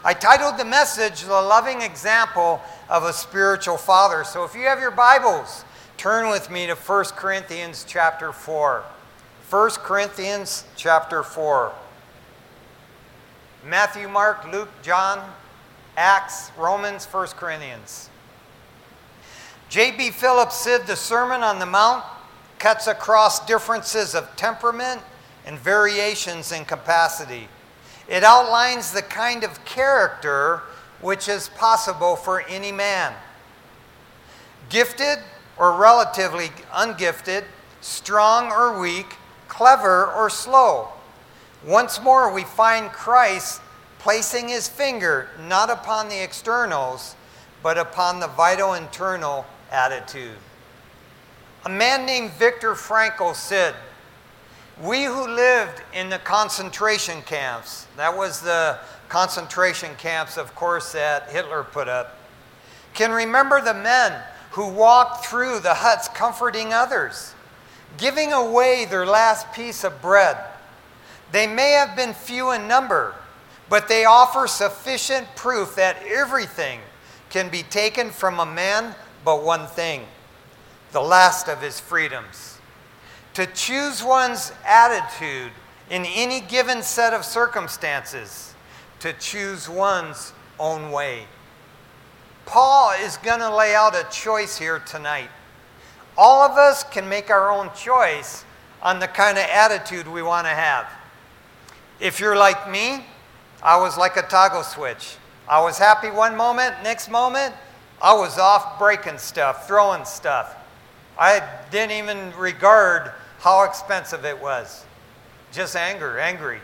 I titled the message, The Loving Example of a Spiritual Father. So if you have your Bibles, turn with me to 1 Corinthians chapter 4. 1 Corinthians chapter 4. Matthew, Mark, Luke, John, Acts, Romans, 1 Corinthians. J.B. Phillips said the Sermon on the Mount cuts across differences of temperament and variations in capacity. It outlines the kind of character which is possible for any man. Gifted or relatively ungifted, strong or weak, clever or slow. Once more, we find Christ placing his finger not upon the externals, but upon the vital internal attitude. A man named Viktor Frankl said, "We who lived in the concentration camps," that was the concentration camps, of course, that Hitler put up, "can remember the men who walked through the huts comforting others, giving away their last piece of bread. They may have been few in number, but they offer sufficient proof that everything can be taken from a man but one thing, the last of his freedoms. To choose one's attitude in any given set of circumstances, to choose one's own way." Paul is going to lay out a choice here tonight. All of us can make our own choice on the kind of attitude we want to have. If you're like me, I was like a toggle switch. I was happy one moment, next moment, I was off breaking stuff, throwing stuff. I didn't even regard how expensive it was. Just angry.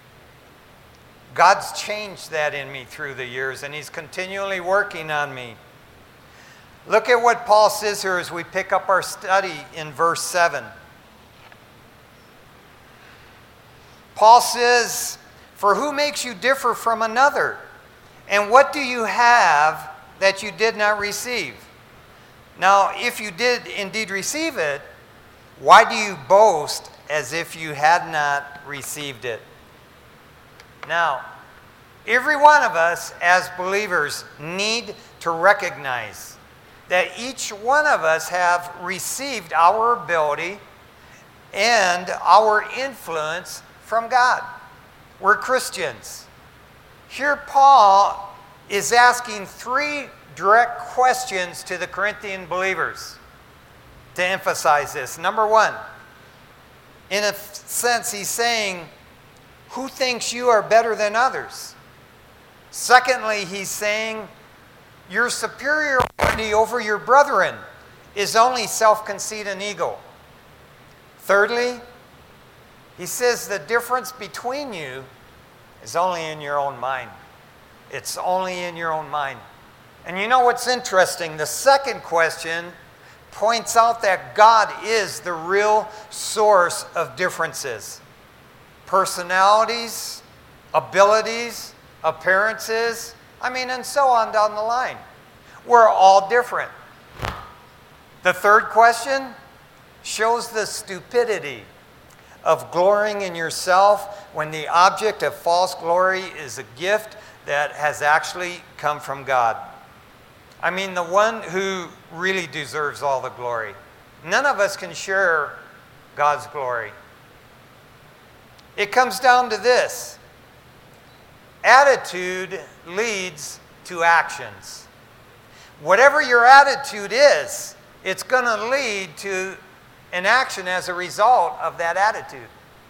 God's changed that in me through the years, and he's continually working on me. Look at what Paul says here as we pick up our study in verse 7. Paul says, "For who makes you differ from another? And what do you have that you did not receive? Now, if you did indeed receive it, why do you boast as if you had not received it?" Now, every one of us as believers need to recognize that each one of us have received our ability and our influence from God. We're Christians. Here Paul is asking three direct questions to the Corinthian believers to emphasize this. Number one, in a sense, he's saying, who thinks you are better than others? Secondly, he's saying, your superiority over your brethren is only self-conceit and ego. Thirdly, he says the difference between you is only in your own mind. It's only in your own mind. And you know what's interesting? The second question points out that God is the real source of differences. Personalities, abilities, appearances, and so on down the line. We're all different. The third question shows the stupidity of glorying in yourself when the object of false glory is a gift that has actually come from God. The one who really deserves all the glory. None of us can share God's glory. It comes down to this. Attitude leads to actions. Whatever your attitude is, it's going to lead to an action as a result of that attitude.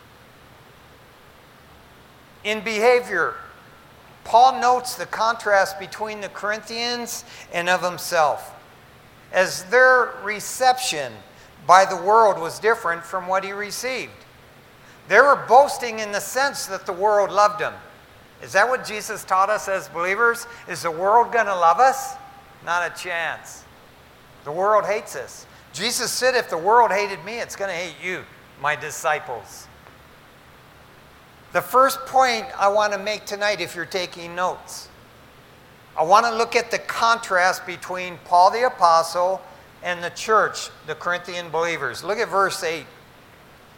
In behavior, Paul notes the contrast between the Corinthians and of himself, as their reception by the world was different from what he received. They were boasting in the sense that the world loved them. Is that what Jesus taught us as believers? Is the world going to love us? Not a chance. The world hates us. Jesus said, if the world hated me, it's going to hate you, my disciples. The first point I want to make tonight, if you're taking notes, I want to look at the contrast between Paul the Apostle and the church, the Corinthian believers. Look at verse 8.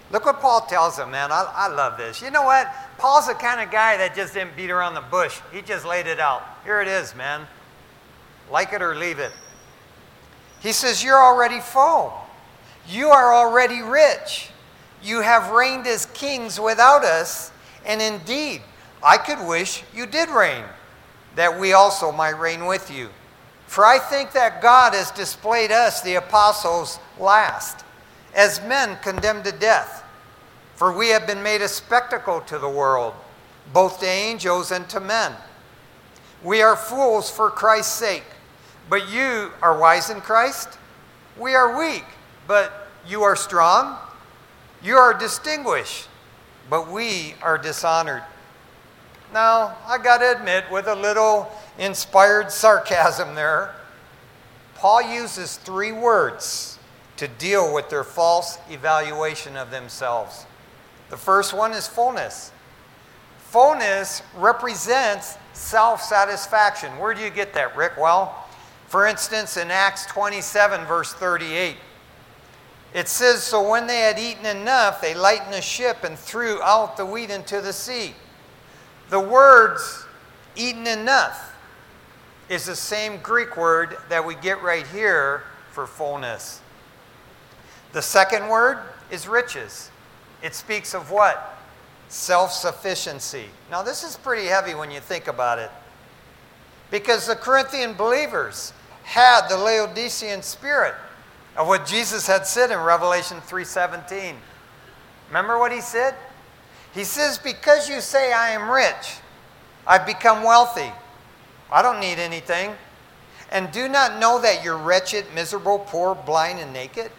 Look what Paul tells them, man. I love this. You know what? Paul's the kind of guy that just didn't beat around the bush. He just laid it out. Here it is, man. Like it or leave it. He says, you're already full. You are already rich. You have reigned as kings without us. And indeed, I could wish you did reign, that we also might reign with you. For I think that God has displayed us, the apostles, last, as men condemned to death. For we have been made a spectacle to the world, both to angels and to men. We are fools for Christ's sake, but you are wise in Christ. We are weak, but you are strong. You are distinguished, but we are dishonored. Now, I got to admit, with a little inspired sarcasm there, Paul uses 3 words to deal with their false evaluation of themselves. The first one is fullness. Fullness represents self-satisfaction. Where do you get that, Rick? Well, for instance, in Acts 27, verse 38, it says, so when they had eaten enough, they lightened the ship and threw out the wheat into the sea. The words, eaten enough, is the same Greek word that we get right here for fullness. The second word is riches. It speaks of what? Self-sufficiency. Now this is pretty heavy when you think about it, because the Corinthian believers had the Laodicean spirit of what Jesus had said in Revelation 3:17. Remember what he said? He says, because you say I am rich, I've become wealthy. I don't need anything. And do not know that you're wretched, miserable, poor, blind, and naked?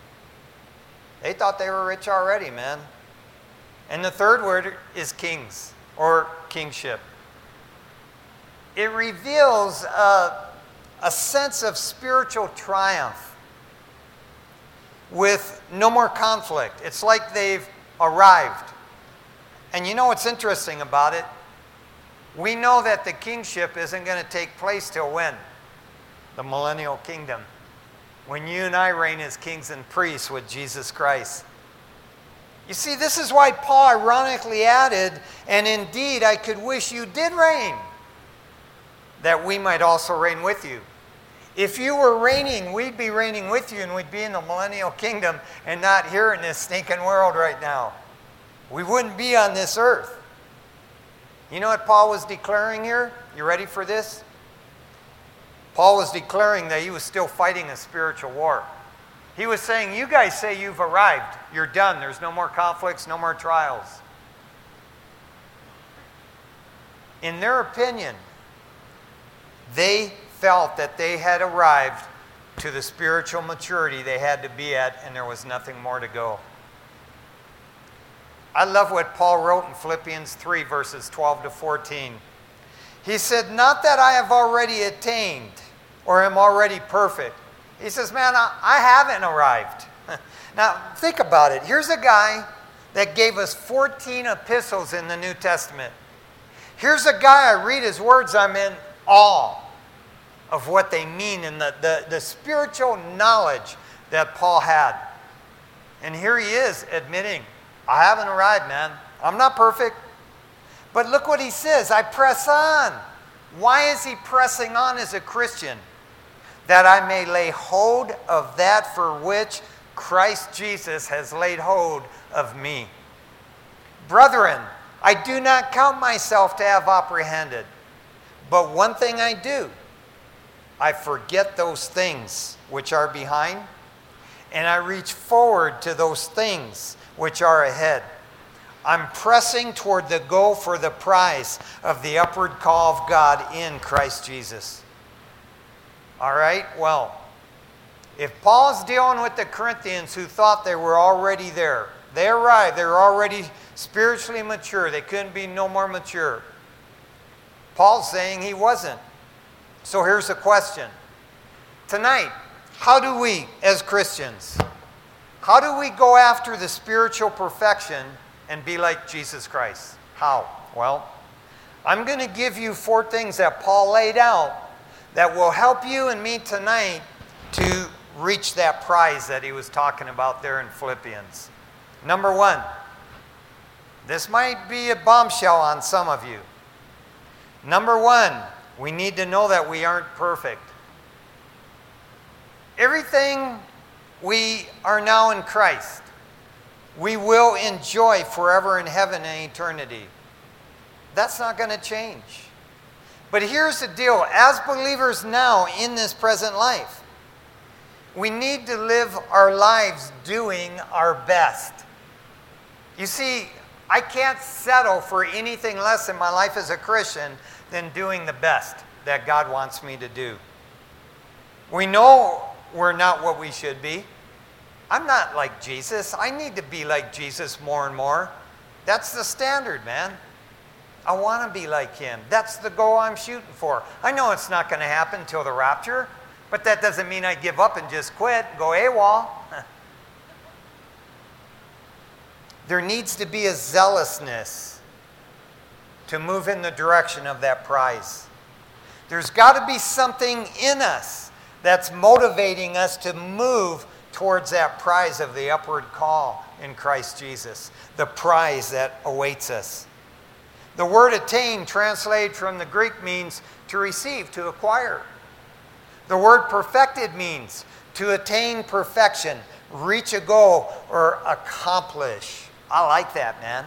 They thought they were rich already, man. And the third word is kings, or kingship. It reveals a sense of spiritual triumph with no more conflict. It's like they've arrived. And you know what's interesting about it? We know that the kingship isn't going to take place till when? The millennial kingdom. When you and I reign as kings and priests with Jesus Christ. You see, this is why Paul ironically added, and indeed I could wish you did reign, that we might also reign with you. If you were reigning, we'd be reigning with you, and we'd be in the millennial kingdom and not here in this stinking world right now. We wouldn't be on this earth. You know what Paul was declaring here? You ready for this? Paul was declaring that he was still fighting a spiritual war. He was saying, you guys say you've arrived. You're done. There's no more conflicts, no more trials. In their opinion, they felt that they had arrived to the spiritual maturity they had to be at, and there was nothing more to go. I love what Paul wrote in Philippians 3, verses 12 to 14. He said, not that I have already attained or am already perfect. He says, man, I haven't arrived. Now, think about it. Here's a guy that gave us 14 epistles in the New Testament. Here's a guy, I read his words, I'm in awe of what they mean and the spiritual knowledge that Paul had. And here he is admitting, I haven't arrived, man. I'm not perfect. But look what he says, I press on. Why is he pressing on as a Christian? That I may lay hold of that for which Christ Jesus has laid hold of me. Brethren, I do not count myself to have apprehended, but one thing I do, I forget those things which are behind, and I reach forward to those things which are ahead. I'm pressing toward the goal for the prize of the upward call of God in Christ Jesus. All right, well, if Paul's dealing with the Corinthians who thought they were already there, they arrived, they were already spiritually mature, they couldn't be no more mature. Paul's saying he wasn't. So here's the question. Tonight, how do we, as Christians, how do we go after the spiritual perfection and be like Jesus Christ? How? Well, I'm going to give you 4 things that Paul laid out that will help you and me tonight to reach that prize that he was talking about there in Philippians. Number one, this might be a bombshell on some of you. Number one, we need to know that we aren't perfect. Everything we are now in Christ, we will enjoy forever in heaven and eternity. That's not going to change. But here's the deal. As believers now in this present life, we need to live our lives doing our best. You see, I can't settle for anything less in my life as a Christian than doing the best that God wants me to do. We know we're not what we should be. I'm not like Jesus. I need to be like Jesus more and more. That's the standard, man. I want to be like him. That's the goal I'm shooting for. I know it's not going to happen until the rapture, but that doesn't mean I give up and just quit and go AWOL. There needs to be a zealousness to move in the direction of that prize. There's got to be something in us that's motivating us to move towards that prize of the upward call in Christ Jesus, the prize that awaits us. The word attain, translated from the Greek, means to receive, to acquire. The word perfected means to attain perfection, reach a goal, or accomplish. I like that, man.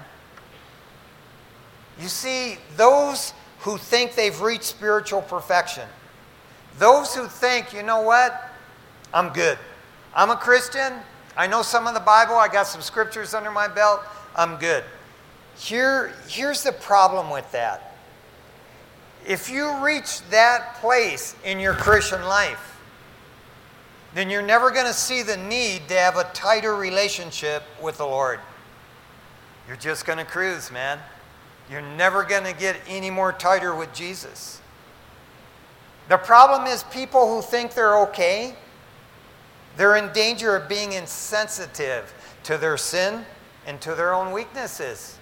You see, those who think they've reached spiritual perfection, those who think, you know what, I'm good. I'm a Christian. I know some of the Bible. I got some scriptures under my belt. I'm good. Here's the problem with that. If you reach that place in your Christian life, then you're never going to see the need to have a tighter relationship with the Lord. You're just going to cruise, man. You're never going to get any more tighter with Jesus. The problem is people who think they're okay, they're in danger of being insensitive to their sin and to their own weaknesses.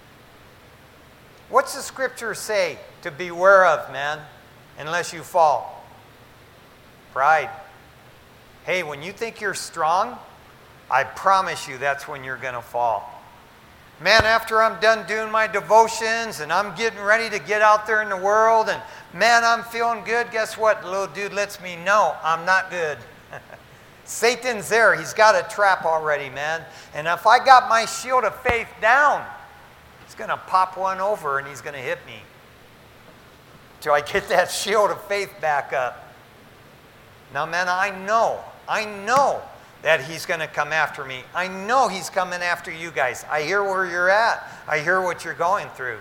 What's the scripture say to beware of, man, unless you fall? Pride. Hey, when you think you're strong, I promise you that's when you're going to fall. Man, after I'm done doing my devotions and I'm getting ready to get out there in the world and man, I'm feeling good, guess what? The little dude lets me know I'm not good. Satan's there. He's got a trap already, man. And if I got my shield of faith down, he's going to pop one over and he's going to hit me till I get that shield of faith back up. Now, man, I know that he's going to come after me. I know he's coming after you guys. I hear where you're at. I hear what you're going through.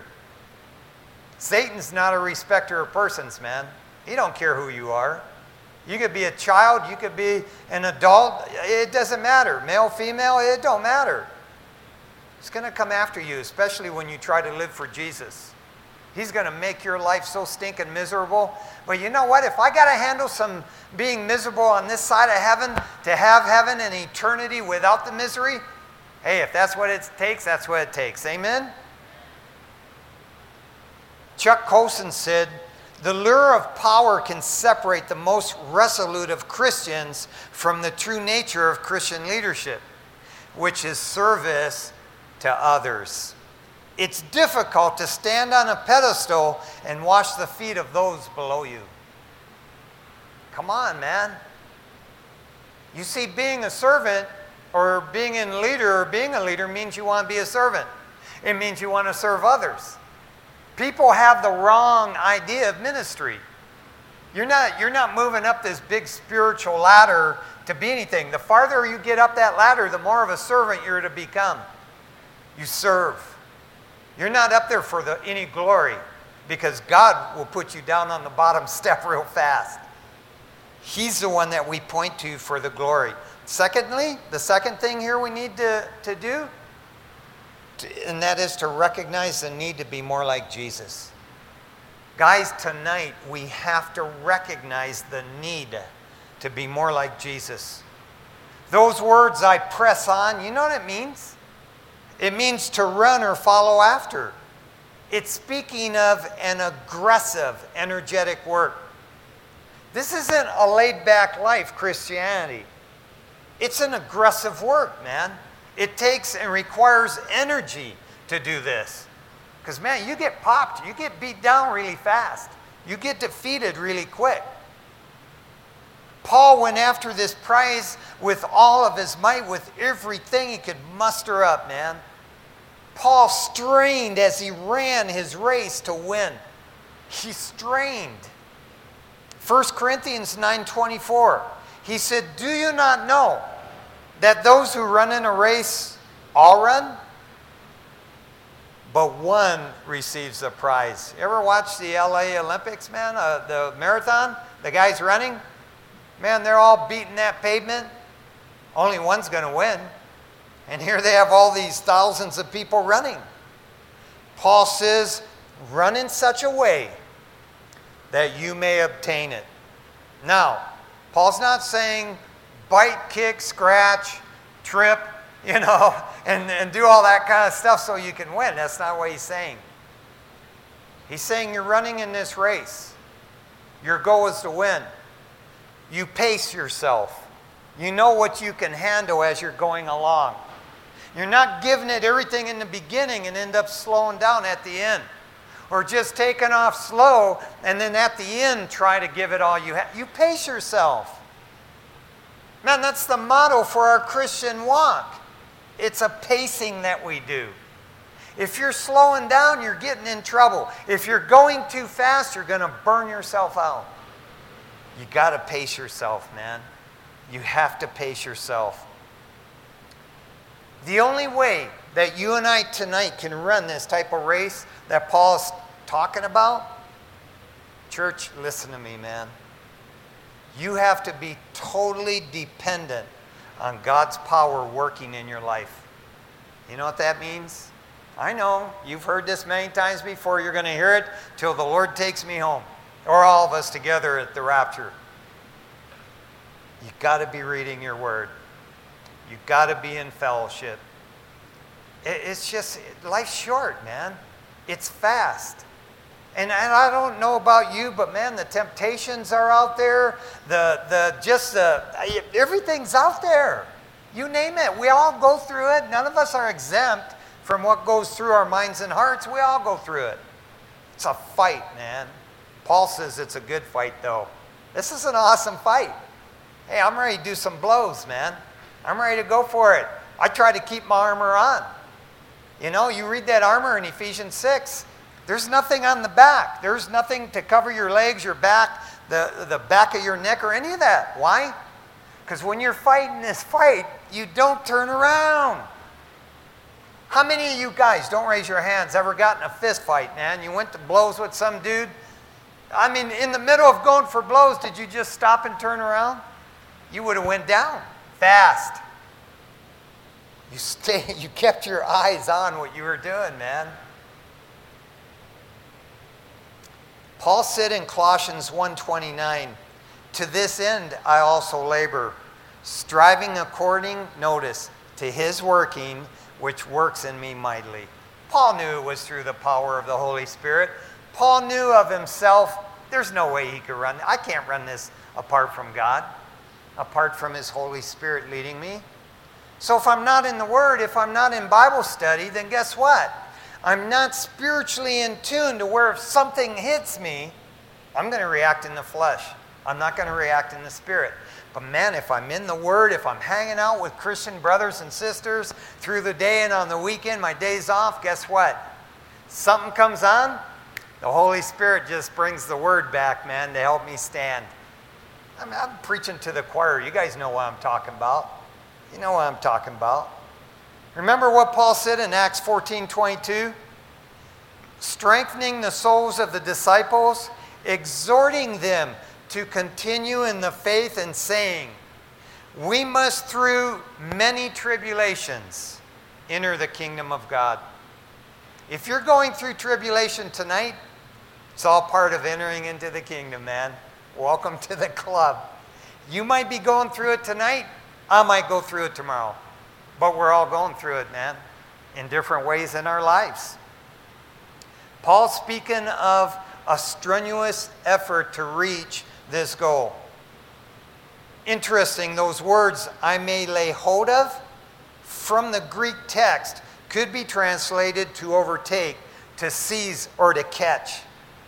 Satan's not a respecter of persons, man. He don't care who you are. You could be a child. You could be an adult. It doesn't matter. Male, female, it don't matter. He's going to come after you, especially when you try to live for Jesus. He's going to make your life so stinking miserable. But you know what? If I got to handle some being miserable on this side of heaven to have heaven and eternity without the misery, hey, if that's what it takes, that's what it takes. Amen? Chuck Colson said, the lure of power can separate the most resolute of Christians from the true nature of Christian leadership, which is service to others. It's difficult to stand on a pedestal and wash the feet of those below you. Come on, man. You see, being a servant or being a leader means you want to be a servant. It means you want to serve others. People have the wrong idea of ministry. You're not moving up this big spiritual ladder to be anything. The farther you get up that ladder, the more of a servant you're to become. You serve. You're not up there for any glory because God will put you down on the bottom step real fast. He's the one that we point to for the glory. Secondly, the second thing here we need to do, and that is to recognize the need to be more like Jesus. Guys, tonight we have to recognize the need to be more like Jesus. Those words, I press on, you know what it means? It means to run or follow after. It's speaking of an aggressive, energetic work. This isn't a laid-back life, Christianity. It's an aggressive work, man. It takes and requires energy to do this. Because, man, you get popped. You get beat down really fast. You get defeated really quick. Paul went after this prize with all of his might, with everything he could muster up, man. Paul strained as he ran his race to win. He strained. 1 Corinthians 9:24, he said, "Do you not know that those who run in a race all run, but one receives a prize?" You ever watch the LA Olympics, man? The marathon? The guys running? Man, they're all beating that pavement. Only one's going to win. And here they have all these thousands of people running. Paul says, run in such a way that you may obtain it. Now, Paul's not saying bite, kick, scratch, trip, and do all that kind of stuff so you can win. That's not what he's saying. He's saying you're running in this race. Your goal is to win. You pace yourself. You know what you can handle as you're going along. You're not giving it everything in the beginning and end up slowing down at the end. Or just taking off slow and then at the end try to give it all you have. You pace yourself. Man, that's the motto for our Christian walk. It's a pacing that we do. If you're slowing down, you're getting in trouble. If you're going too fast, you're going to burn yourself out. You got to pace yourself, man. You have to pace yourself. The only way that you and I tonight can run this type of race that Paul's talking about, church, listen to me, man. You have to be totally dependent on God's power working in your life. You know what that means? I know. You've heard this many times before. You're going to hear it till the Lord takes me home. Or all of us together at the rapture. You've got to be reading your word. You've got to be in fellowship. It's just, life's short, man. It's fast. And I don't know about you, but man, the temptations are out there. Everything's out there. You name it. We all go through it. None of us are exempt from what goes through our minds and hearts. We all go through it. It's a fight, man. Paul says it's a good fight, though. This is an awesome fight. Hey, I'm ready to do some blows, man. I'm ready to go for it. I try to keep my armor on. You read that armor in Ephesians 6. There's nothing on the back. There's nothing to cover your legs, your back, the back of your neck, or any of that. Why? Because when you're fighting this fight, you don't turn around. How many of you guys, don't raise your hands, ever gotten a fist fight, man? You went to blows with some dude? I mean, in the middle of going for blows, did you just stop and turn around? You would have went down fast. You kept your eyes on what you were doing, man. Paul said in Colossians 1:29, "To this end I also labor, striving according," notice, "to his working, which works in me mightily." Paul knew it was through the power of the Holy Spirit. Paul knew of himself, there's no way he could run. I can't run this apart from God, apart from his Holy Spirit leading me. So if I'm not in the Word, if I'm not in Bible study, then guess what? I'm not spiritually in tune to where if something hits me, I'm going to react in the flesh. I'm not going to react in the Spirit. But man, if I'm in the Word, if I'm hanging out with Christian brothers and sisters through the day and on the weekend, my days off, guess what? Something comes on, the Holy Spirit just brings the Word back, man, to help me stand. I'm preaching to the choir. You guys know what I'm talking about. You know what I'm talking about. Remember what Paul said in Acts 14:22? Strengthening the souls of the disciples, exhorting them to continue in the faith, and saying, we must through many tribulations enter the kingdom of God. If you're going through tribulation tonight, it's all part of entering into the kingdom, man. Welcome to the club. You might be going through it tonight. I might go through it tomorrow. But we're all going through it, man, in different ways in our lives. Paul's speaking of a strenuous effort to reach this goal. Interesting, those words, I may lay hold of, from the Greek text could be translated to overtake, to seize, or to catch.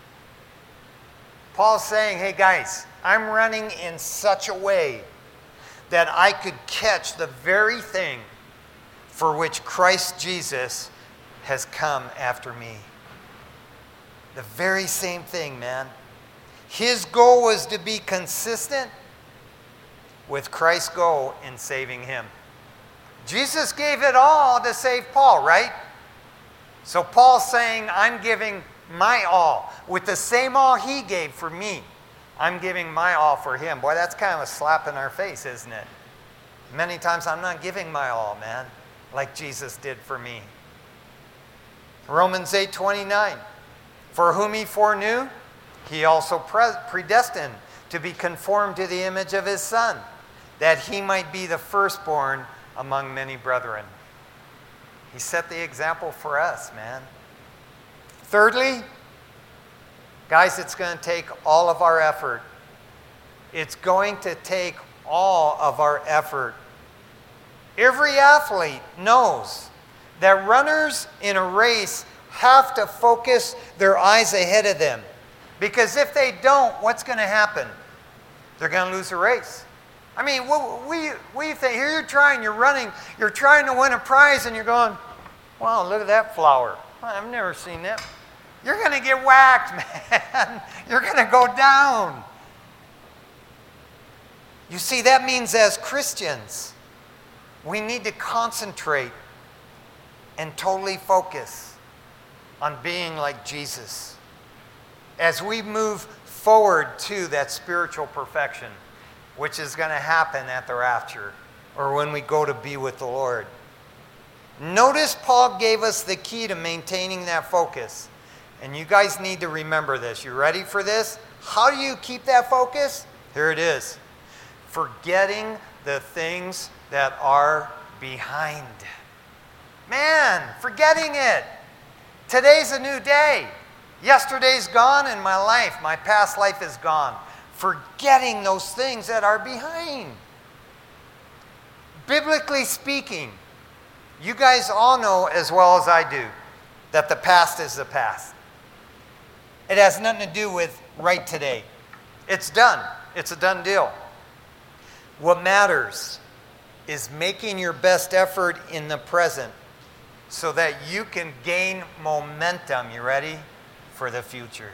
Paul's saying, hey guys, I'm running in such a way that I could catch the very thing for which Christ Jesus has come after me. The very same thing, man. His goal was to be consistent with Christ's goal in saving him. Jesus gave it all to save Paul, right? So Paul's saying, I'm giving my all. With the same all he gave for me, I'm giving my all for him. Boy, that's kind of a slap in our face, isn't it? Many times I'm not giving my all, man, like Jesus did for me. Romans 8:29. For whom he foreknew, he also predestined to be conformed to the image of his Son, that he might be the firstborn among many brethren. He set the example for us, man. Thirdly, guys, it's going to take all of our effort. It's going to take all of our effort. Every athlete knows that runners in a race have to focus their eyes ahead of them. Because if they don't, what's going to happen? They're going to lose the race. I mean, we think, here you're running, you're trying to win a prize, and you're going, wow, look at that flower. I've never seen that. You're going to get whacked, man. You're going to go down. You see, that means as Christians, we need to concentrate and totally focus on being like Jesus as we move forward to that spiritual perfection, which is going to happen at the rapture or when we go to be with the Lord. Notice Paul gave us the key to maintaining that focus. And you guys need to remember this. You ready for this? How do you keep that focus? Here it is. Forgetting the things that are behind. Man, forgetting it. Today's a new day. Yesterday's gone and my past life is gone. Forgetting those things that are behind. Biblically speaking, you guys all know as well as I do that the past is the past. It has nothing to do with right today. It's done. It's a done deal. What matters is making your best effort in the present so that you can gain momentum, you ready, for the future.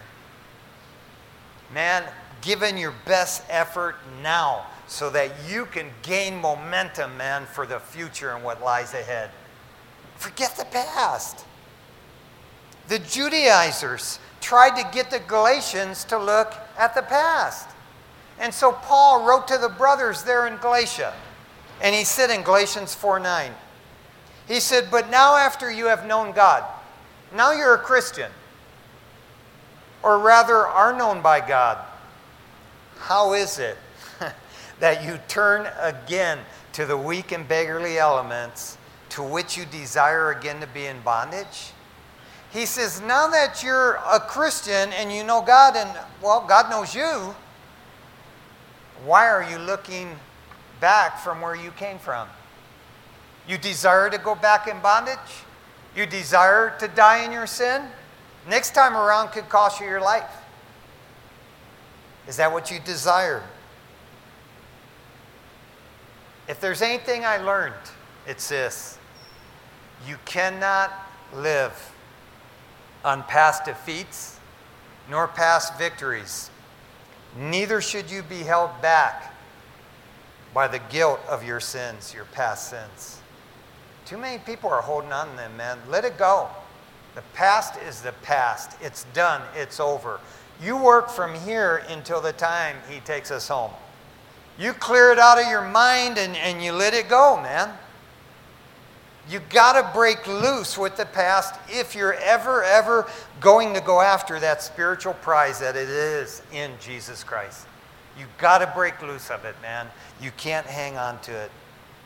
Man, give in your best effort now so that you can gain momentum, man, for the future and what lies ahead. Forget the past. The Judaizers tried to get the Galatians to look at the past. And so Paul wrote to the brothers there in Galatia. And he said in Galatians 4:9, he said, but now after you have known God, now you're a Christian, or rather are known by God, how is it that you turn again to the weak and beggarly elements to which you desire again to be in bondage? He says, now that you're a Christian and you know God and, well, God knows you, why are you looking back from where you came from? You desire to go back in bondage? You desire to die in your sin? Next time around could cost you your life. Is that what you desire? If there's anything I learned, it's this. You cannot live on past defeats nor past victories. Neither should you be held back by the guilt of your sins, your past sins. Too many people are holding on to them, man. Let it go. The past is the past. It's done. It's over. You work from here until the time he takes us home. You clear it out of your mind and you let it go, man. You got to break loose with the past if you're ever going to go after that spiritual prize that it is in Jesus Christ. You got to break loose of it, man. You can't hang on to it.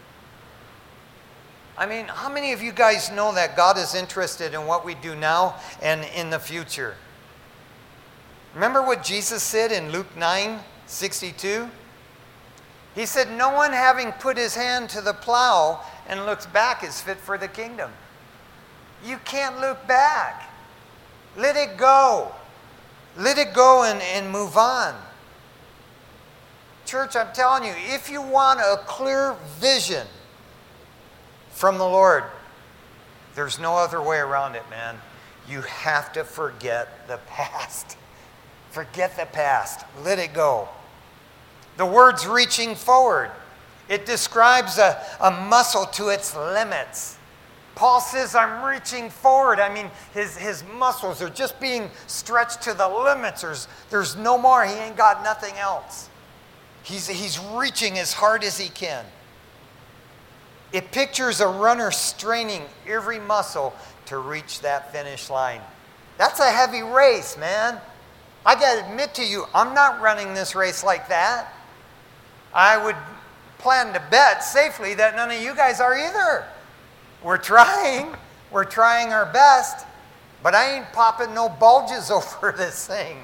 I mean, how many of you guys know that God is interested in what we do now and in the future? Remember what Jesus said in Luke 9:62? He said, no one having put his hand to the plow and looks back is fit for the kingdom. You can't look back. Let it go. Let it go and move on. Church, I'm telling you, if you want a clear vision from the Lord, there's no other way around it, man. You have to forget the past. Forget the past. Let it go. The word's reaching forward. It describes a muscle to its limits. Paul says, I'm reaching forward. I mean, his muscles are just being stretched to the limits. There's no more. He ain't got nothing else. He's reaching as hard as he can. It pictures a runner straining every muscle to reach that finish line. That's a heavy race, man. I got to admit to you, I'm not running this race like that. I would plan to bet safely that none of you guys are either. We're trying our best, but I ain't popping no bulges over this thing.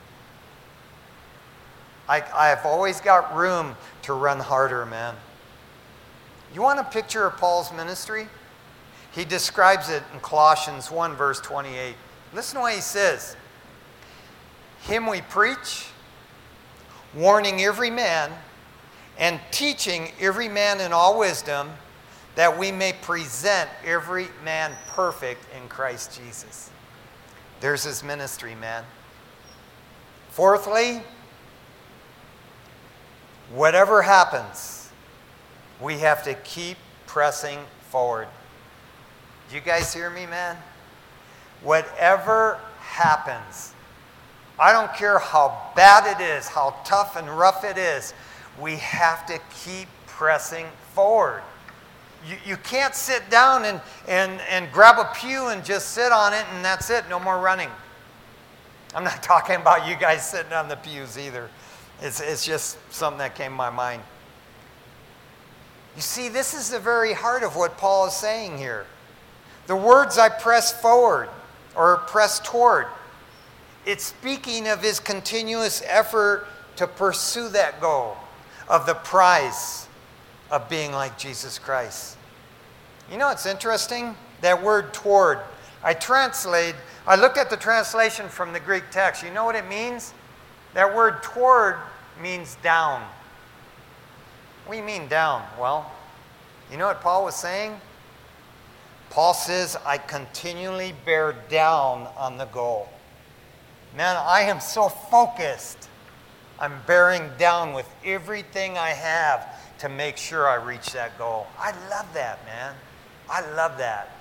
I've always got room to run harder, man. You want a picture of Paul's ministry? He describes it in Colossians 1, verse 28. Listen to what he says. Him we preach, warning every man, and teaching every man in all wisdom, that we may present every man perfect in Christ Jesus. There's his ministry, man. Fourthly, whatever happens, we have to keep pressing forward. Do you guys hear me, man? Whatever happens, I don't care how bad it is, how tough and rough it is, we have to keep pressing forward. You can't sit down and grab a pew and just sit on it and that's it, no more running. I'm not talking about you guys sitting on the pews either. It's just something that came to my mind. You see, this is the very heart of what Paul is saying here. The words I press forward or press toward, it's speaking of his continuous effort to pursue that goal of the prize of being like Jesus Christ. You know, it's interesting, that word toward. I looked at the translation from the Greek text. You know what it means? That word toward means down. What do you mean down? Well, you know what Paul was saying? Paul says, I continually bear down on the goal. Man, I am so focused. I'm bearing down with everything I have to make sure I reach that goal. I love that, man. I love that.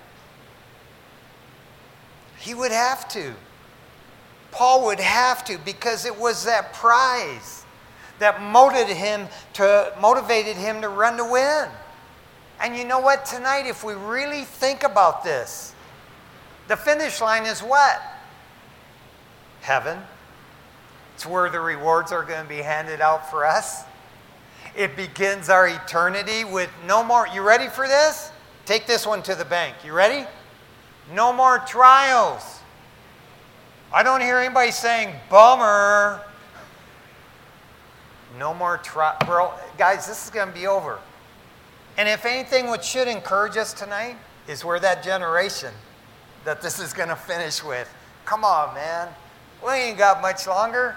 He would have to. Paul would have to, because it was that prize that motivated him to run to win. And you know what? Tonight, if we really think about this, the finish line is what? Heaven. It's where the rewards are going to be handed out for us. It begins our eternity with no more. You ready for this? Take this one to the bank. You ready? No more trials. I don't hear anybody saying, bummer. No more trials. Bro, guys, this is going to be over. And if anything, what should encourage us tonight is we're that generation that this is going to finish with. Come on, man. We ain't got much longer.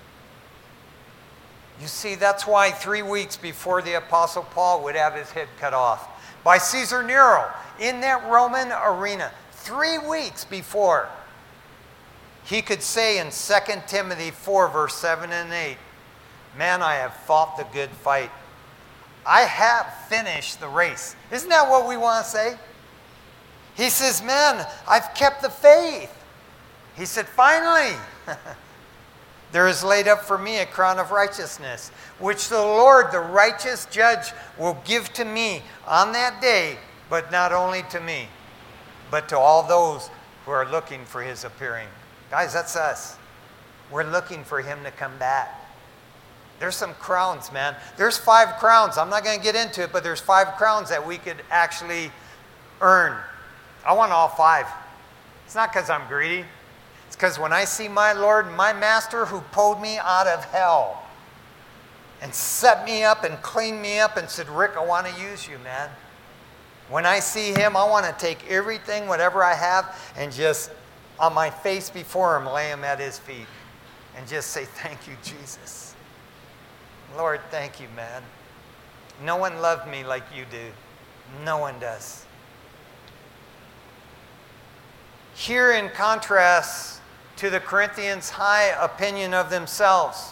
You see, that's why 3 weeks before the Apostle Paul would have his head cut off by Caesar Nero in that Roman arena. 3 weeks before, he could say in 2 Timothy 4, verse 7 and 8, man, I have fought the good fight. I have finished the race. Isn't that what we want to say? He says, man, I've kept the faith. He said, finally, there is laid up for me a crown of righteousness, which the Lord, the righteous judge, will give to me on that day, but not only to me, but to all those who are looking for his appearing. Guys, that's us. We're looking for him to come back. There's some crowns, man. There's 5 crowns. I'm not going to get into it, but there's 5 crowns that we could actually earn. I want all 5. It's not because I'm greedy. It's because when I see my Lord, my Master who pulled me out of hell and set me up and cleaned me up and said, Rick, I want to use you, man. When I see him, I want to take everything, whatever I have, and just on my face before him, lay him at his feet. And just say, thank you, Jesus. Lord, thank you, man. No one loved me like you do. No one does. Here, in contrast to the Corinthians' high opinion of themselves,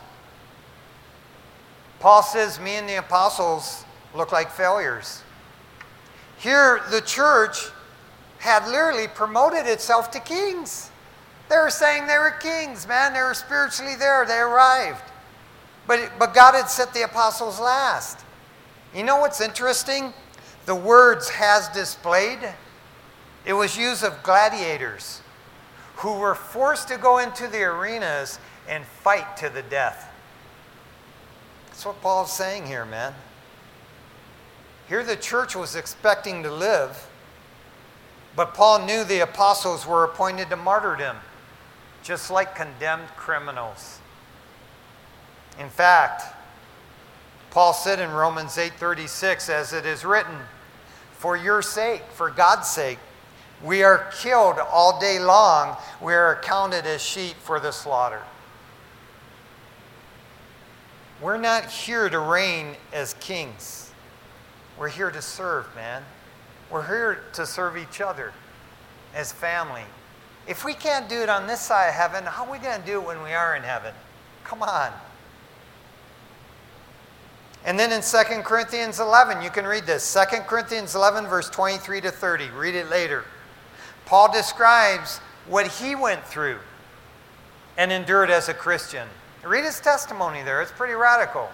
Paul says, me and the apostles look like failures. Here, the church had literally promoted itself to kings. They were saying they were kings, man. They were spiritually there. They arrived. But God had set the apostles last. You know what's interesting? The words "has displayed," it was used of gladiators who were forced to go into the arenas and fight to the death. That's what Paul's saying here, man. Here the church was expecting to live, but Paul knew the apostles were appointed to martyrdom, just like condemned criminals. In fact, Paul said in Romans 8:36, as it is written, for your sake, for God's sake, we are killed all day long. We are accounted as sheep for the slaughter. We're not here to reign as kings. We're here to serve, man. We're here to serve each other as family. If we can't do it on this side of heaven, how are we going to do it when we are in heaven? Come on. And then in 2 Corinthians 11, you can read this. 2 Corinthians 11, verse 23 to 30. Read it later. Paul describes what he went through and endured as a Christian. Read his testimony there. It's pretty radical.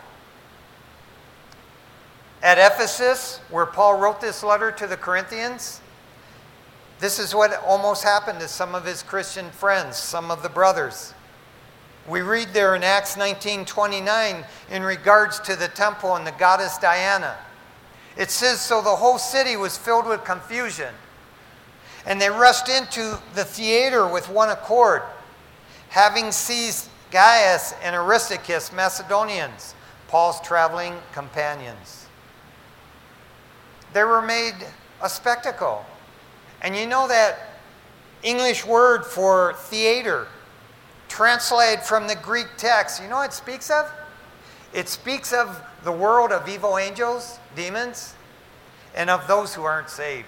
At Ephesus, where Paul wrote this letter to the Corinthians, this is what almost happened to some of his Christian friends, some of the brothers. We read there in Acts 19:29 in regards to the temple and the goddess Diana. It says, so the whole city was filled with confusion, and they rushed into the theater with one accord, having seized Gaius and Aristarchus, Macedonians, Paul's traveling companions. They were made a spectacle. And you know that English word for theater, translated from the Greek text, you know what it speaks of? It speaks of the world of evil angels, demons, and of those who aren't saved.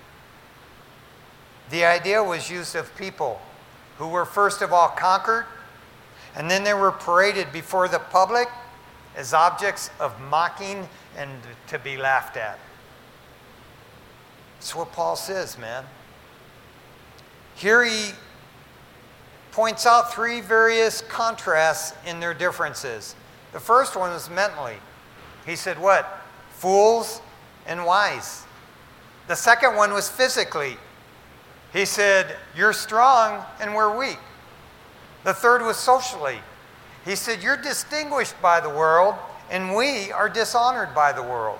The idea was used of people who were first of all conquered, and then they were paraded before the public as objects of mocking and to be laughed at. That's what Paul says, man. Here he points out three various contrasts in their differences. The first one was mentally. He said what? Fools and wise. The second one was physically. He said, you're strong and we're weak. The third was socially. He said, you're distinguished by the world and we are dishonored by the world.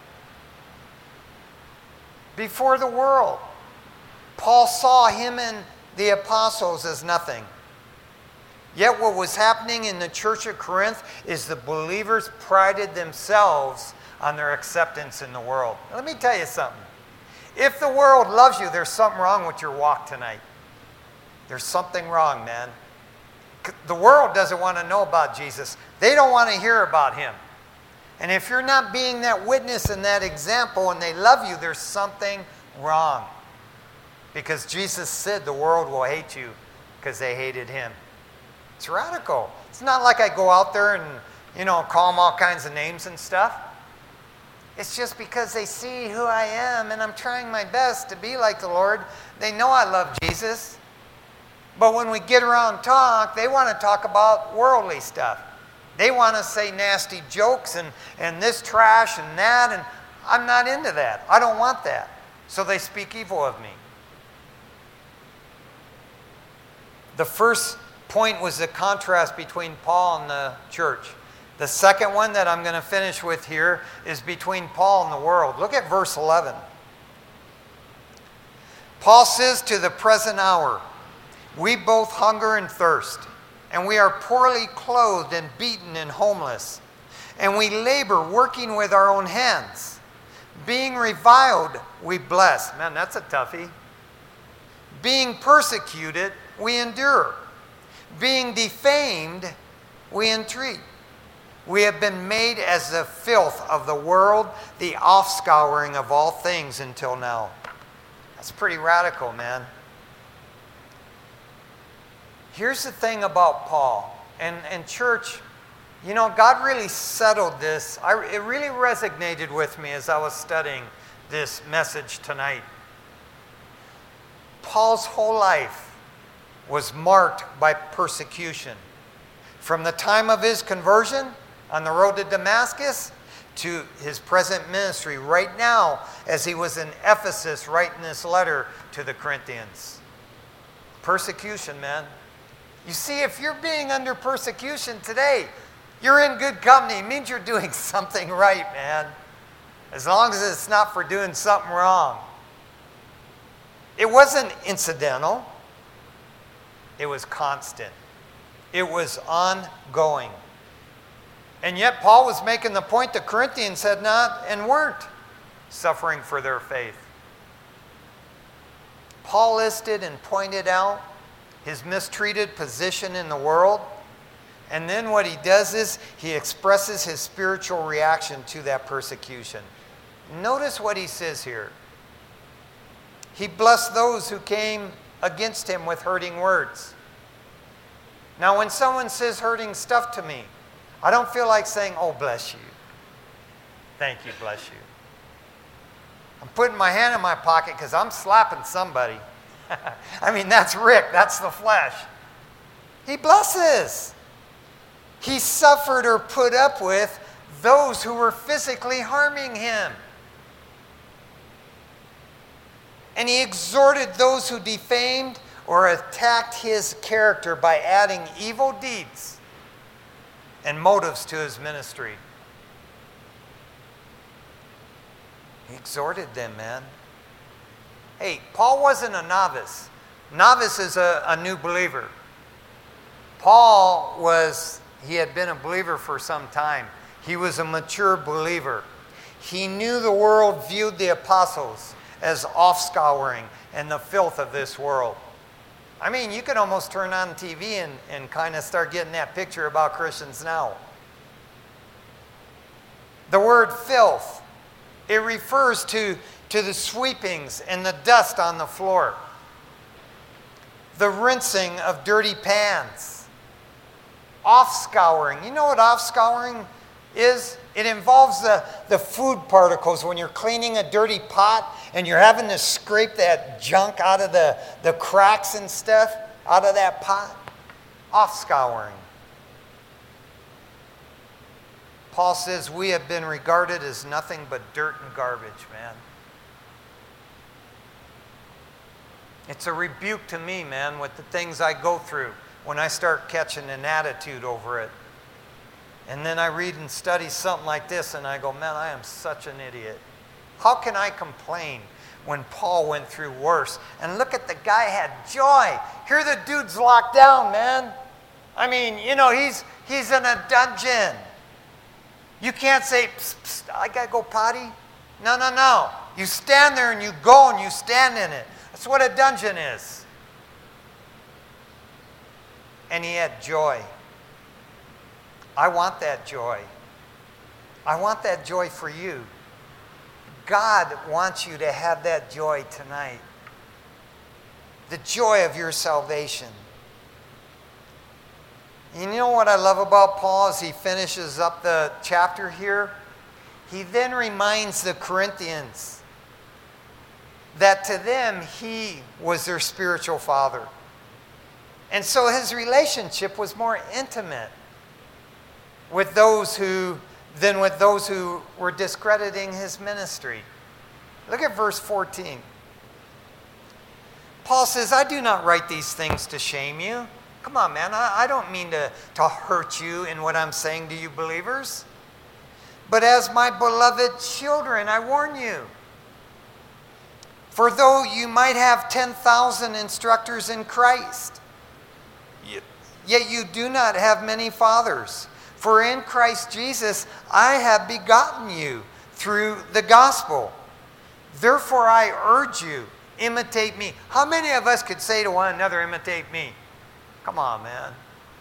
Before the world, Paul saw him and the apostles as nothing. Yet what was happening in the church of Corinth is the believers prided themselves on their acceptance in the world. Now, let me tell you something. If the world loves you, there's something wrong with your walk tonight. There's something wrong, man. The world doesn't want to know about Jesus. They don't want to hear about him. And if you're not being that witness and that example and they love you, there's something wrong. Because Jesus said the world will hate you because they hated him. It's radical. It's not like I go out there and, call them all kinds of names and stuff. It's just because they see who I am and I'm trying my best to be like the Lord. They know I love Jesus. But when we get around and talk, they want to talk about worldly stuff. They want to say nasty jokes and this trash and that, and I'm not into that. I don't want that. So they speak evil of me. The first point was the contrast between Paul and the church. The second one that I'm going to finish with here is between Paul and the world. Look at verse 11. Paul says, to the present hour, we both hunger and thirst, and we are poorly clothed and beaten and homeless, and we labor working with our own hands. Being reviled, we bless. Man, that's a toughie. Being persecuted, we endure. Being defamed, we entreat. We have been made as the filth of the world, the offscouring of all things until now. That's pretty radical, man. Here's the thing about Paul. And church, you know, God really settled this. It really resonated with me as I was studying this message tonight. Paul's whole life was marked by persecution. From the time of his conversion on the road to Damascus to his present ministry right now as he was in Ephesus writing this letter to the Corinthians. Persecution, man. You see, if you're being under persecution today, you're in good company. It means you're doing something right, man. As long as it's not for doing something wrong. It wasn't incidental. It was constant. It was ongoing. And yet Paul was making the point the Corinthians had not and weren't suffering for their faith. Paul listed and pointed out his mistreated position in the world. And then what he does is he expresses his spiritual reaction to that persecution. Notice what he says here. He blessed those who came against him with hurting words. Now, when someone says hurting stuff to me, I don't feel like saying, oh, bless you. Thank you, bless you. I'm putting my hand in my pocket because I'm slapping somebody. I mean, that's Rick. That's the flesh. He blesses. He suffered or put up with those who were physically harming him. And he exhorted those who defamed or attacked his character by adding evil deeds and motives to his ministry. He exhorted them, man. Hey, Paul wasn't a novice. Novice is a new believer. Paul he had been a believer for some time. He was a mature believer. He knew the world viewed the apostles as offscouring and the filth of this world. I mean, you could almost turn on TV and kind of start getting that picture about Christians now. The word filth, it refers to the sweepings and the dust on the floor, the rinsing of dirty pans, offscouring. You know what offscouring is? It involves the food particles when you're cleaning a dirty pot and you're having to scrape that junk out of the cracks and stuff out of that pot. Offscouring. Paul says we have been regarded as nothing but dirt and garbage, man. It's a rebuke to me, man, with the things I go through when I start catching an attitude over it. And then I read and study something like this and I go, man, I am such an idiot. How can I complain when Paul went through worse? And look at the guy had joy. Here the dude's locked down, man. I mean, you know, he's in a dungeon. You can't say, psst, psst, I got to go potty. No. You stand there and you go and you stand in it. That's what a dungeon is. And he had joy. I want that joy. I want that joy for you. God wants you to have that joy tonight. The joy of your salvation. You know what I love about Paul as he finishes up the chapter here? He then reminds the Corinthians that to them he was their spiritual father. And so his relationship was more intimate with those who were discrediting his ministry. Look at verse 14. Paul says, I do not write these things to shame you. Come on, man. I don't mean to hurt you in what I'm saying to you believers. But as my beloved children, I warn you. For though you might have 10,000 instructors in Christ, yet you do not have many fathers. For in Christ Jesus I have begotten you through the gospel. Therefore, I urge you, imitate me. How many of us could say to one another, imitate me? Come on, man.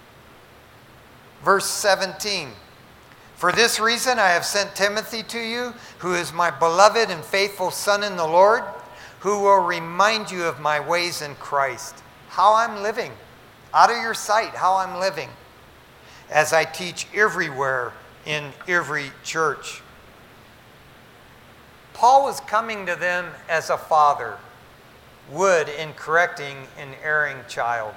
Verse 17. For this reason I have sent Timothy to you, who is my beloved and faithful son in the Lord, who will remind you of my ways in Christ, how I'm living, out of your sight, how I'm living, as I teach everywhere in every church. Paul was coming to them as a father would in correcting an erring child.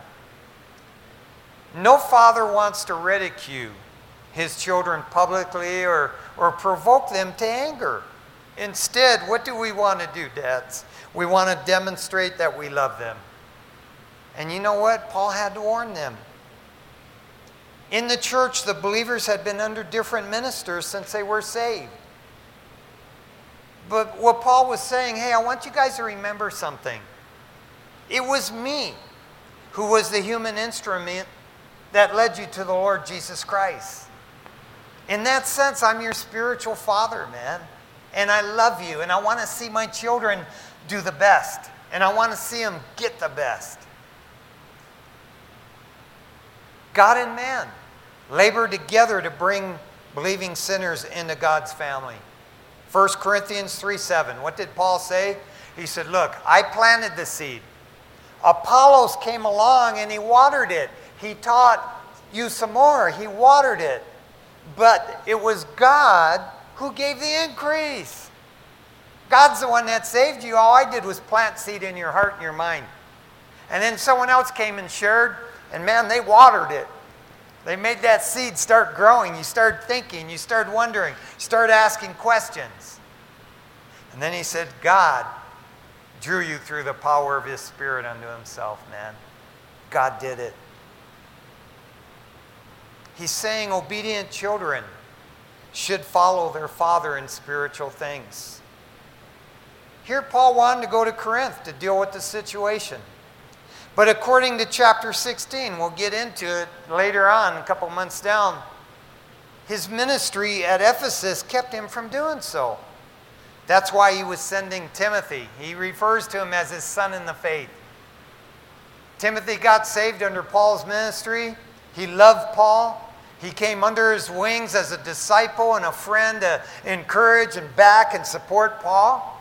No father wants to ridicule his children publicly or provoke them to anger. Instead, what do we want to do, dads? We want to demonstrate that we love them. And you know what? Paul had to warn them. In the church, the believers had been under different ministers since they were saved. But what Paul was saying, hey, I want you guys to remember something. It was me who was the human instrument that led you to the Lord Jesus Christ. In that sense, I'm your spiritual father, man. And I love you. And I want to see my children do the best. And I want to see them get the best. God and man labor together to bring believing sinners into God's family. 1 Corinthians 3:7. What did Paul say? He said, look, I planted the seed. Apollos came along and he watered it. He taught you some more. He watered it. But it was God who gave the increase. God's the one that saved you. All I did was plant seed in your heart and your mind. And then someone else came and shared, and man, they watered it. They made that seed start growing. You started thinking, you started wondering, you started asking questions. And then he said, God drew you through the power of his Spirit unto himself, man. God did it. He's saying obedient children should follow their father in spiritual things. Here Paul wanted to go to Corinth to deal with the situation. But according to chapter 16, we'll get into it later on, a couple months down, his ministry at Ephesus kept him from doing so. That's why he was sending Timothy. He refers to him as his son in the faith. Timothy got saved under Paul's ministry. He loved Paul. He came under his wings as a disciple and a friend to encourage and back and support Paul.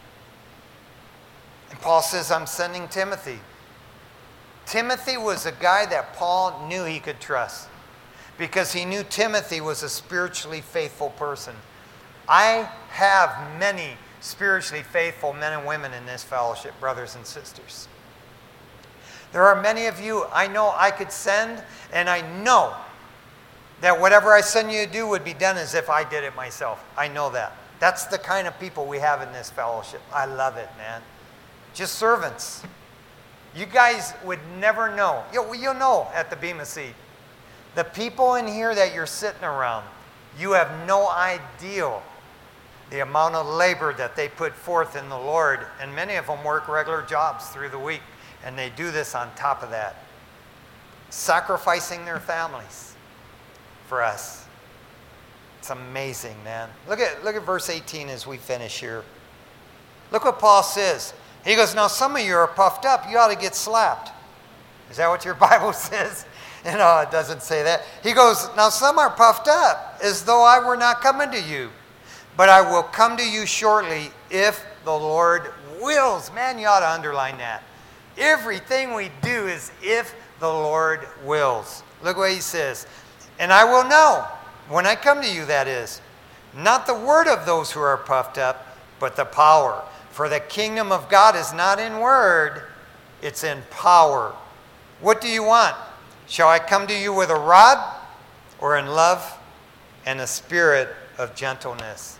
And Paul says, I'm sending Timothy. Timothy was a guy that Paul knew he could trust because he knew Timothy was a spiritually faithful person. I have many spiritually faithful men and women in this fellowship, brothers and sisters. There are many of you I know I could send, and I know that whatever I send you to do would be done as if I did it myself. I know that. That's the kind of people we have in this fellowship. I love it, man. Just servants. You guys would never know. You'll know at the Bema Seat. The people in here that you're sitting around, you have no idea the amount of labor that they put forth in the Lord. And many of them work regular jobs through the week. And they do this on top of that. Sacrificing their families for us. It's amazing, man. Look at verse 18 as we finish here. Look what Paul says. He goes, now some of you are puffed up. You ought to get slapped. Is that what your Bible says? No, it doesn't say that. He goes, now some are puffed up as though I were not coming to you. But I will come to you shortly if the Lord wills. Man, you ought to underline that. Everything we do is if the Lord wills. Look what he says. And I will know, when I come to you, that is, not the word of those who are puffed up, but the power. For the kingdom of God is not in word, it's in power. What do you want? Shall I come to you with a rod, or in love and a spirit of gentleness?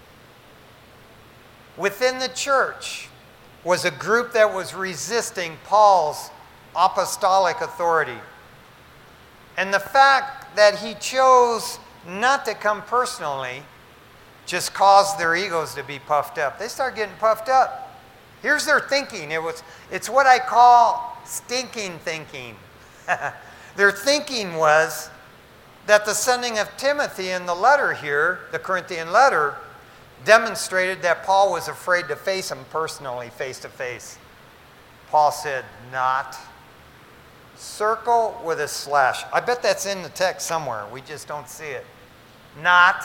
Within the church was a group that was resisting Paul's apostolic authority. And the fact that he chose not to come personally just caused their egos to be puffed up. They start getting puffed up. Here's their thinking. It's what I call stinking thinking. Their thinking was that the sending of Timothy in the letter here, the Corinthian letter, demonstrated that Paul was afraid to face him personally, face to face. Paul said, not. Circle with a slash. I bet that's in the text somewhere. We just don't see it. Not.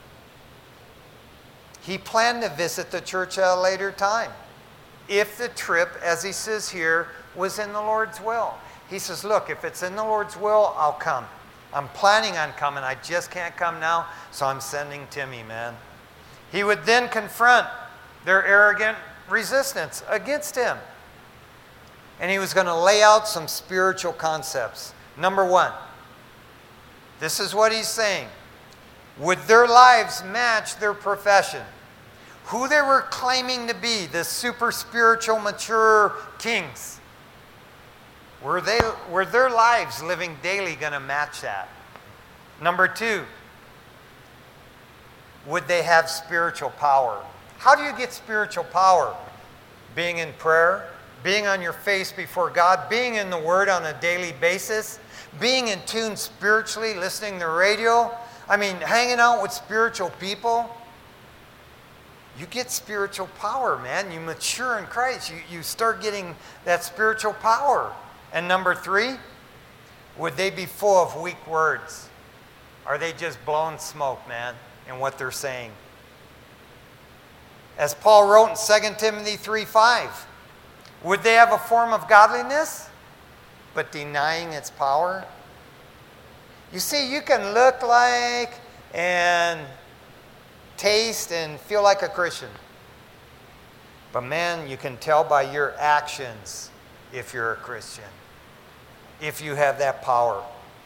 He planned to visit the church at a later time. If the trip, as he says here, was in the Lord's will. He says, look, if it's in the Lord's will, I'll come. I'm planning on coming. I just can't come now, so I'm sending Timmy, man. He would then confront their arrogant resistance against him. And he was going to lay out some spiritual concepts. Number one, this is what he's saying. Would their lives match their profession? Who they were claiming to be, the super spiritual, mature kings. Were their lives living daily going to match that? Number two, would they have spiritual power? How do you get spiritual power? Being in prayer, being on your face before God, being in the Word on a daily basis, being in tune spiritually, listening to radio. I mean, hanging out with spiritual people. You get spiritual power, man. You mature in Christ. You start getting that spiritual power. And number three, would they be full of weak words? Are they just blowing smoke, man, in what they're saying? As Paul wrote in 2 Timothy 3:5, would they have a form of godliness, but denying its power? You see, you can look like and taste and feel like a Christian. But man, you can tell by your actions if you're a Christian, if you have that power.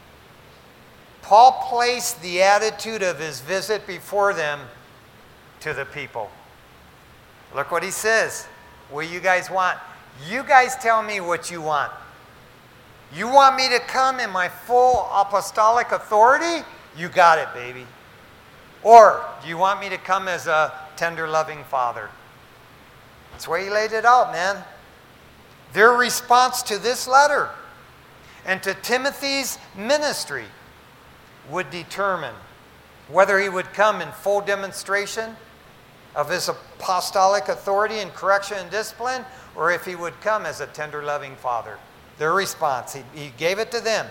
Paul placed the attitude of his visit before them to the people. Look what he says. What do you guys want? You guys tell me what you want. You want me to come in my full apostolic authority? You got it, baby. Or do you want me to come as a tender, loving father? That's the way he laid it out, man. Their response to this letter and to Timothy's ministry would determine whether he would come in full demonstration of his apostolic authority in correction and discipline, or if he would come as a tender, loving father. Their response, he gave it to them.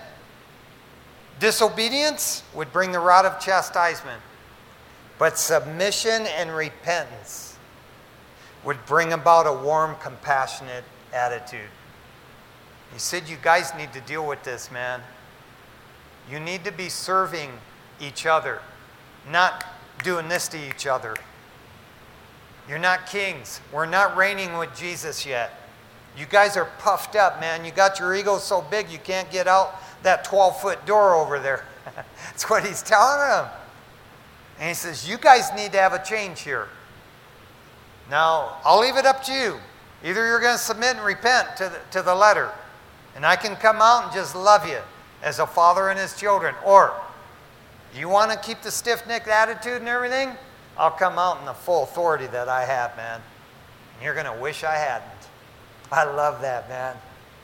Disobedience would bring the rod of chastisement, but submission and repentance would bring about a warm, compassionate attitude. He said, you guys need to deal with this, man. You need to be serving each other, not doing this to each other. You're not kings. We're not reigning with Jesus yet. You guys are puffed up, man. You got your ego so big you can't get out that 12-foot door over there. That's what he's telling them. And he says, you guys need to have a change here. Now, I'll leave it up to you. Either you're going to submit and repent to the letter, and I can come out and just love you as a father and his children. Or, you want to keep the stiff-necked attitude and everything? I'll come out in the full authority that I have, man. And you're going to wish I hadn't. I love that, man.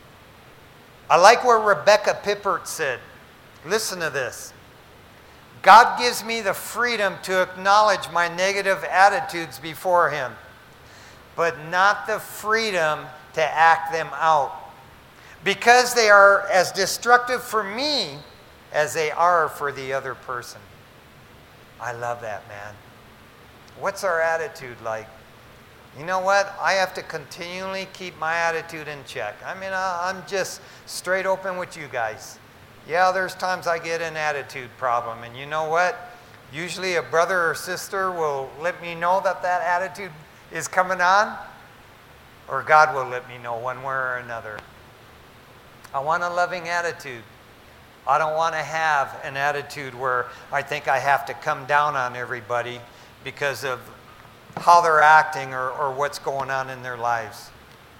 I like what Rebecca Pippert said. Listen to this. God gives me the freedom to acknowledge my negative attitudes before Him, but not the freedom to act them out, because they are as destructive for me as they are for the other person. I love that, man. What's our attitude like? You know what? I have to continually keep my attitude in check. I mean, I'm just straight open with you guys. Yeah, there's times I get an attitude problem. And you know what? Usually a brother or sister will let me know that that attitude is coming on. Or God will let me know one way or another. I want a loving attitude. I don't want to have an attitude where I think I have to come down on everybody because of how they're acting or what's going on in their lives.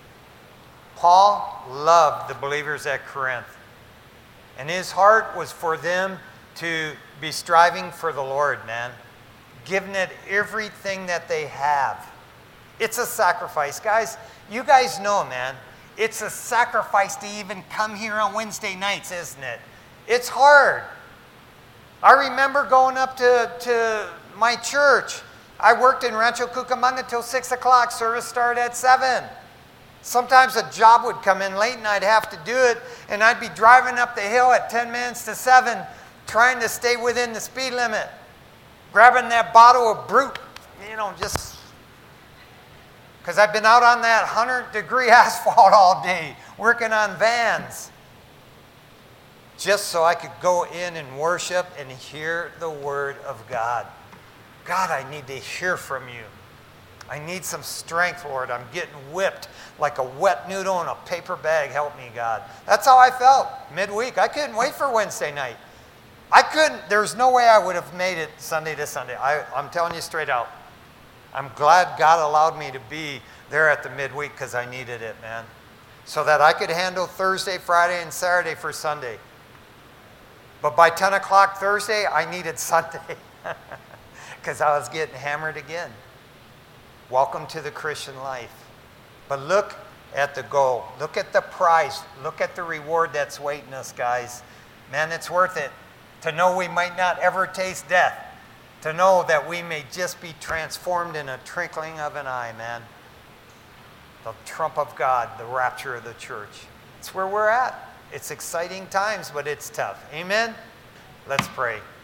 Paul loved the believers at Corinth. And his heart was for them to be striving for the Lord, man. Giving it everything that they have. It's a sacrifice. Guys, you guys know, man. It's a sacrifice to even come here on Wednesday nights, isn't it? It's hard. I remember going up to my church I worked in Rancho Cucamonga till 6 o'clock. Service started at 7. Sometimes a job would come in late and I'd have to do it, and I'd be driving up the hill at 10 minutes to 7, trying to stay within the speed limit, grabbing that bottle of Brut, just because I've been out on that 100-degree asphalt all day, working on vans, just so I could go in and worship and hear the Word of God. God, I need to hear from you. I need some strength, Lord. I'm getting whipped like a wet noodle in a paper bag. Help me, God. That's how I felt midweek. I couldn't wait for Wednesday night. I couldn't. There's no way I would have made it Sunday to Sunday. I'm telling you straight out. I'm glad God allowed me to be there at the midweek because I needed it, man. So that I could handle Thursday, Friday, and Saturday for Sunday. But by 10 o'clock Thursday, I needed Sunday because I was getting hammered again. Welcome to the Christian life. But look at the goal. Look at the prize. Look at the reward that's waiting us, guys. Man, it's worth it. To know we might not ever taste death. To know that we may just be transformed in a twinkling of an eye, man. The trump of God, the rapture of the church. It's where we're at. It's exciting times, but it's tough. Amen? Let's pray.